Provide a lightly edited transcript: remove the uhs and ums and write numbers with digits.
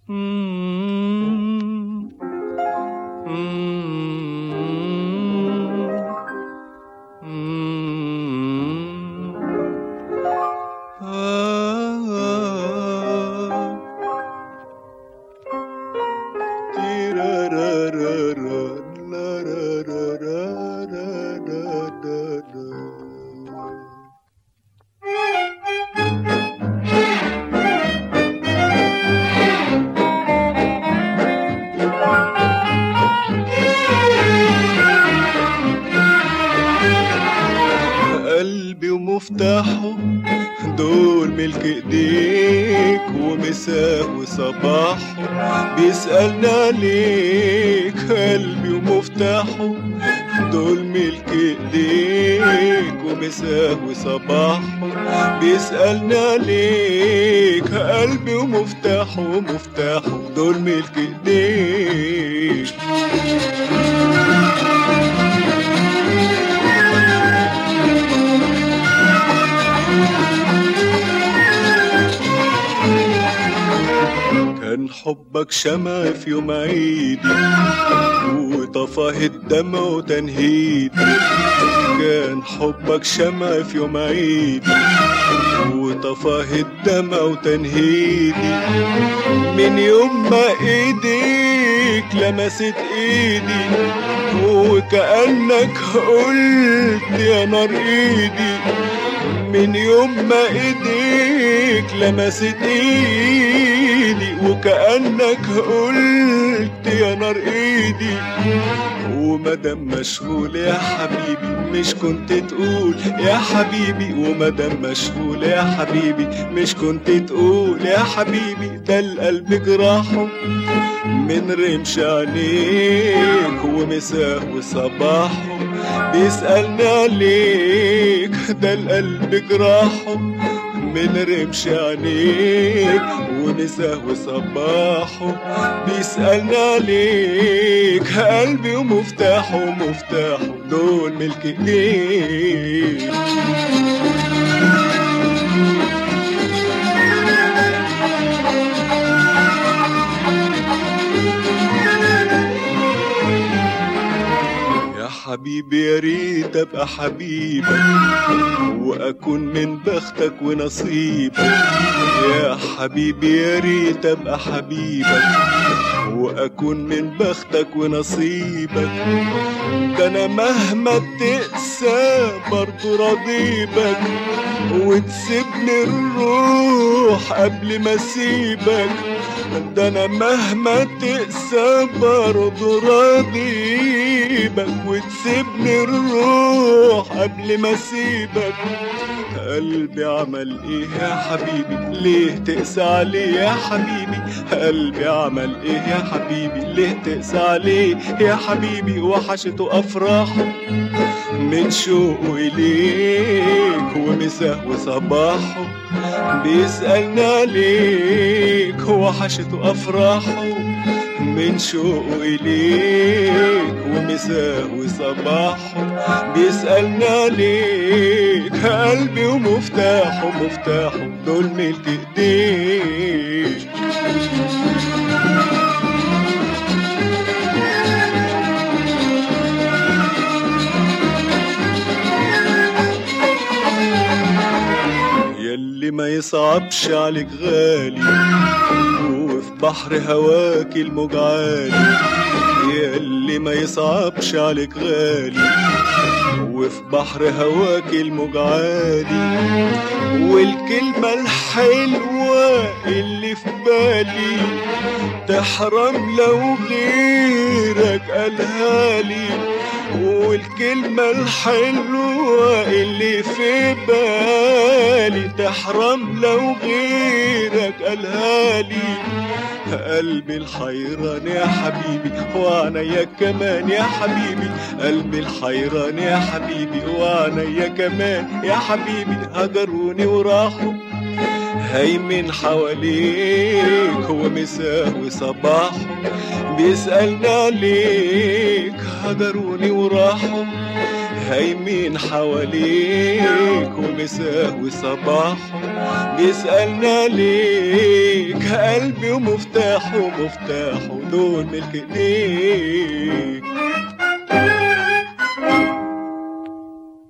قلبي ومفتاحه دول ملك ايديك، ومساه وصباحه بيسألنا عليك. قلبي ومفتاحه دول ملك ايديك، ومساه وصباحه بيسألنا عليك. قلبي ومفتاحه دول ملك ايديك. كان حبك شمع في يوم عيدي، وطفاه الدمع وتنهيدي. كان حبك شمع في يوم عيدي، وطفاه الدمع وتنهيدي. من يوم ما ايديك لمست ايدي، وكأنك قلت يا نار ايدي. من يوم ما ايديك لمست ايدي، وكأنك قلت يا نار ايدي. ومادام مشغول يا حبيبي مش كنت تقول يا حبيبي. ومادام مشغول يا حبيبي مش كنت تقول يا حبيبي. ده القلب جراحه من رمش عينيك، ومساه وصباحه بيسألنا عليك. ده القلب جراحه من رمش عينيك، ومساه وصباحه بيسألنا عليك. قلبي ومفتاحه دول ملك ايديك. حبيبي يا ريت ابقى حبيبك، واكون من بختك ونصيبك. يا حبيبي يا ريت ابقى حبيبك، واكون من بختك ونصيبك. ده انا مهما تقسى برضو راضيبك، وتسيبني الروح قبل ما اسيبك. ده انا مهما تقسى برضو راضيبك، وتسيبني الروح قبل ما اسيبك. قلبي عمل ايه يا حبيبي ليه تقسى عليه يا حبيبي؟ قلبي عمل ايه يا حبيبي ليه تقسى عليه يا حبيبي؟ وحشته افراحه من شوقه اليك، ومساه وصباحه بيسألنا عليك. وحشته افراحه من شوقه إليك، ومساه وصباحه بيسألنا عليك. قلبي ومفتاحه دول ملك ايديك. ياللي ما يصعبش عليك غالي، وفي بحر هواك الموج عالي. ياللي ما يصعبش عليك غالي، وفي بحر هواك الموج عالي. والكلمة الحلوة اللي في بالي تحرم لو غيرك قالها لي. والكلمة الحلوة اللي في بالي تحرم لو غيرك قالها لي. قلبي الحيران يا حبيبي وعنيا كمان يا حبيبي. قلبي الحيران يا حبيبي وعنيا كمان يا حبيبي. هجروني وراحوا هيمن حواليك، ومساه وصباحه بيسألنا عليك. هجروني وراحوا هيمن حواليك، ومساه وصباحه بيسألنا عليك. قلبي ومفتاحه دول ملك ايديك.